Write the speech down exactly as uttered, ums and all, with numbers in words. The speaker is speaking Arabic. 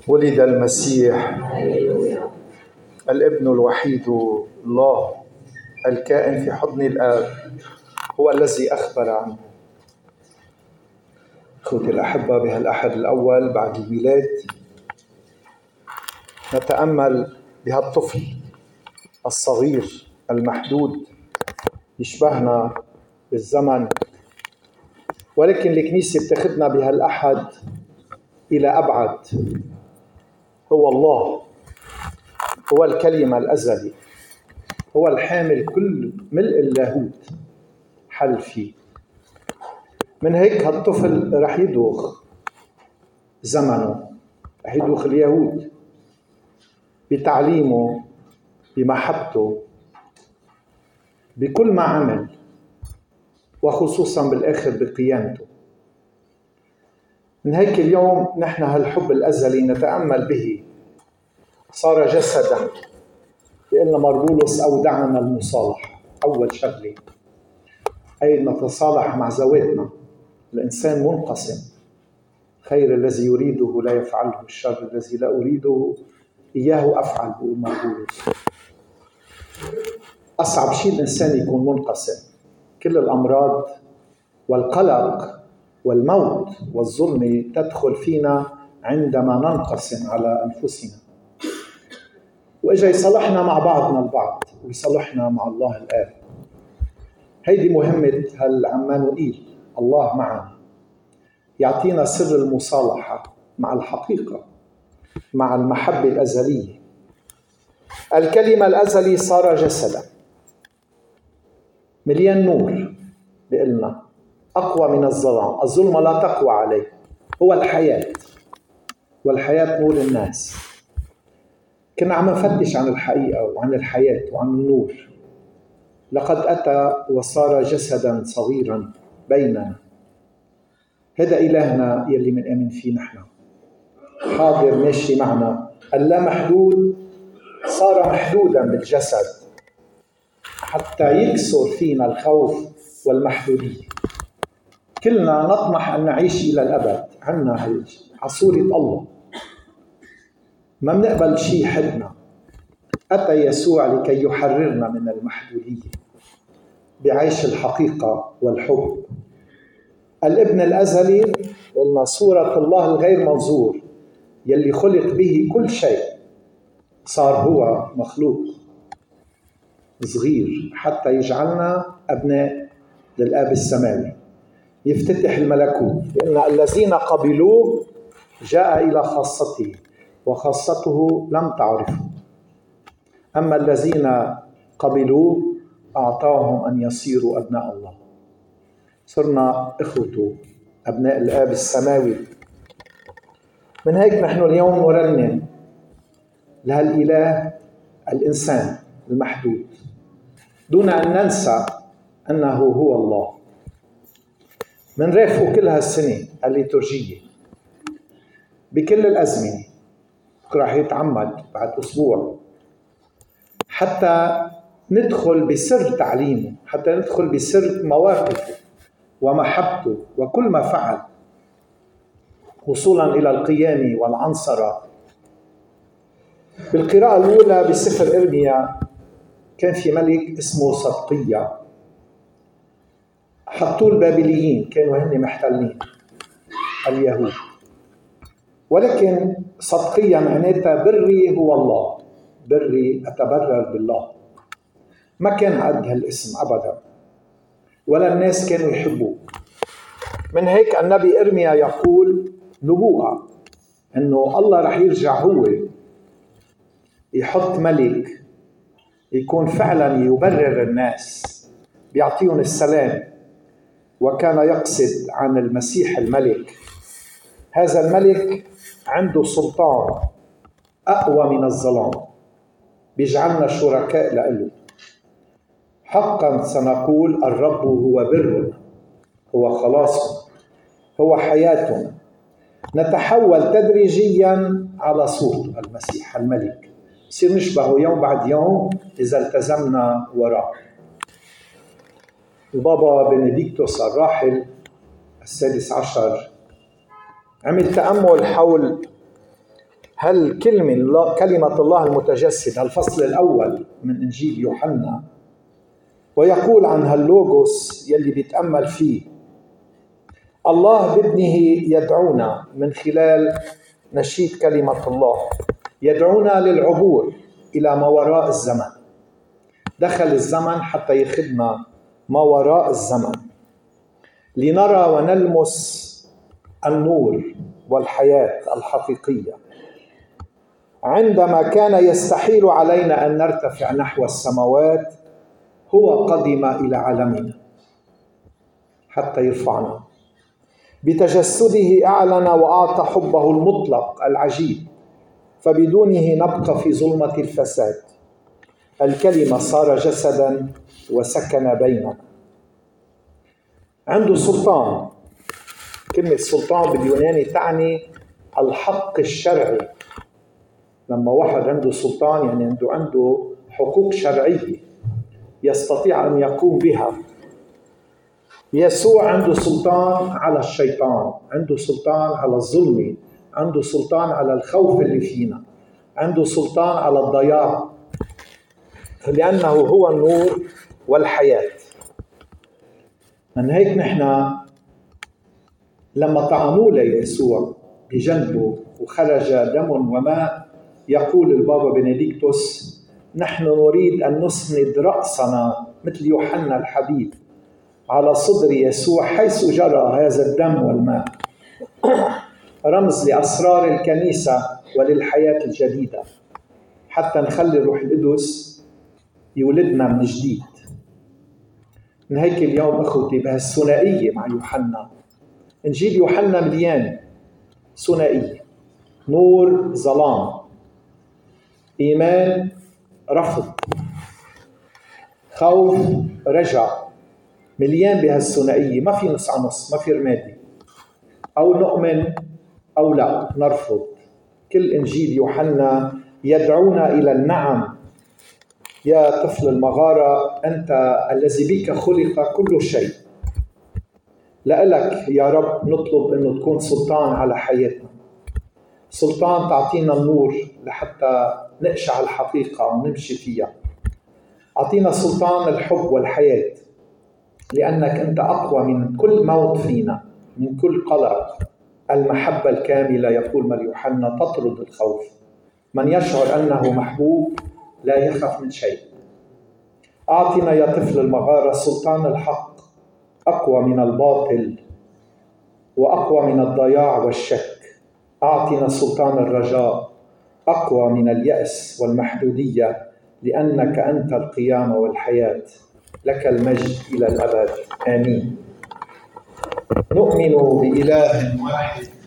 ولد المسيح الابن الوحيد الله الكائن في حضن الآب هو الذي أخبر عنه. أخوتي الأحبة، بهالأحد الأول بعد الميلاد نتأمل بهالطفل الصغير المحدود يشبهنا بالزمن، ولكن الكنيسة بتاخدنا بهالأحد إلى أبعد. هو الله، هو الكلمة الأزلي، هو الحامل كل ملء اللاهوت حل فيه. من هيك هالطفل رح يدوخ زمنه، رح يدوخ اليهود بتعليمه، بمحبته، بكل ما عمل، وخصوصا بالآخر بقيامته. من هيك اليوم نحن هالحب الأزلي نتأمل به صار جسدا. لأن مربولس أودعنا المصالحة. أول شغلة أي نتصالح مع ذواتنا. الإنسان منقسم، خير الذي يريده لا يفعله، الشر الذي لا أريده إياه أفعل، بقول مربولس. أصعب شيء الإنسان يكون منقسم. كل الأمراض والقلق والموت والظلم تدخل فينا عندما ننقسم على أنفسنا. وإجا يصلحنا مع بعضنا البعض ويصلحنا مع الله الآب. هيدي مهمة هالعمانوئيل، الله معنا، يعطينا سر المصالحة مع الحقيقة، مع المحبة الأزلية. الكلمة الأزلي صار جسدا مليان نور، بقلنا أقوى من الظلام، الظلمة لا تقوى عليه. هو الحياة، والحياة نور الناس. كنا عم نفتش عن الحقيقة وعن الحياة وعن النور. لقد أتى وصار جسدا صغيرا بيننا. هذا إلهنا يلي من آمن فيه نحن، حاضر ماشي معنا. اللامحدود صار محدودا بالجسد حتى يكسر فينا الخوف والمحدودية. كلنا نطمح أن نعيش إلى الأبد، عنا عصورة الله، ما بنقبل شيء حدنا. أتى يسوع لكي يحررنا من المحدودية بعيش الحقيقة والحب. الابن الأزلي قلنا صورة الله الغير منظور يلي خلق به كل شيء، صار هو مخلوق صغير حتى يجعلنا أبناء للآب السماوي، يفتتح الملكوت. لأن الذين قبلوه جاء إلى خاصته وخاصته لم تعرفه، أما الذين قبلوه أعطاهم أن يصيروا أبناء الله. صرنا إخوته، أبناء الآب السماوي. من هيك نحن اليوم نرنم لهالإله الإنسان المحدود دون أن ننسى أنه هو الله. من رافقه كل هالسنة الليتورجية بكل الأزمنة، راح يتعمد بعد أسبوع حتى ندخل بسر تعليمه، حتى ندخل بسر مواقفه ومحبته وكل ما فعل، وصولا إلى القيام والعنصرة. بالقراءة الأولى بسفر إرميا كان في ملك اسمه صدقية، حطوه البابليين، كانوا هن محتلين اليهود. ولكن صدقية معناتها بري هو الله، بري أتبرر بالله. ما كان قد هالاسم أبدا، ولا الناس كانوا يحبوه. من هيك النبي إرميا يقول نبوءة أنه الله رح يرجع هو يحط ملك يكون فعلا يبرر الناس، بيعطيهم السلام. وكان يقصد عن المسيح الملك. هذا الملك عنده سلطان أقوى من الظلام، بيجعلنا شركاء له. حقا سنقول الرب هو برنا، هو خلاصنا، هو حياتنا. نتحول تدريجيا على صورة المسيح الملك، نصير نشبهه يوم بعد يوم إذا التزمنا وراءه. البابا بنديكتوس الراحل السادس عشر عمل تأمل حول هل كلمة الله كلمة الله المتجسد الفصل الأول من إنجيل يوحنا، ويقول عن هاللوغوس يلي بيتأمل فيه الله بابنه يدعونا من خلال نشيد كلمة الله، يدعونا للعبور إلى ما وراء الزمن. دخل الزمن حتى يخدنا ما وراء الزمن لنرى ونلمس النور والحياة الحقيقية. عندما كان يستحيل علينا أن نرتفع نحو السماوات هو قدم إلى عالمنا حتى يرفعنا. بتجسده أعلن وأعطى حبه المطلق العجيب، فبدونه نبقى في ظلمة الفساد. الكلمة صار جسدا وسكن بيننا. عنده سلطان. كلمة سلطان باليوناني تعني الحق الشرعي. لما واحد عنده سلطان يعني عنده عنده حقوق شرعية يستطيع أن يقوم بها. يسوع عنده سلطان على الشيطان، عنده سلطان على الظلم، عنده سلطان على الخوف اللي فينا، عنده سلطان على الضياع، لأنه هو النور والحياة. من هيك نحن لما طعنوا ليسوع بجنبه وخرج دم وماء، يقول البابا بنديكتوس: نحن نريد أن نسند رأسنا مثل يوحنا الحبيب على صدر يسوع حيث جرى هذا الدم والماء، رمز لأسرار الكنيسة وللحياة الجديدة، حتى نخلي الروح القدس يولدنا من جديد. من هيك اليوم أخوتي بهالثنائية مع يوحنا، إنجيل يوحنا مليان ثنائية: نور ظلام، إيمان رفض، خوف رجع. مليان بهالثنائية، ما في نص على نص، ما في رمادي، أو نؤمن أو لا نرفض. كل إنجيل يوحنا يدعونا إلى النعم. يا طفل المغارة، أنت الذي بك خلق كل شيء، لألك يا رب نطلب أنه تكون سلطان على حياتنا، سلطان تعطينا النور لحتى نقشع الحقيقة ونمشي فيها. أعطينا سلطان الحب والحياة، لأنك أنت أقوى من كل موت فينا، من كل قلق. المحبة الكاملة يقول مر يوحنا تطرد الخوف. من يشعر أنه محبوب لا يخاف من شيء. أعطنا يا طفل المغارة سلطان الحق، أقوى من الباطل وأقوى من الضياع والشك. أعطنا سلطان الرجاء، أقوى من اليأس والمحدودية، لأنك أنت القيامة والحياة. لك المجد إلى الأبد، آمين. نؤمن بإله واحد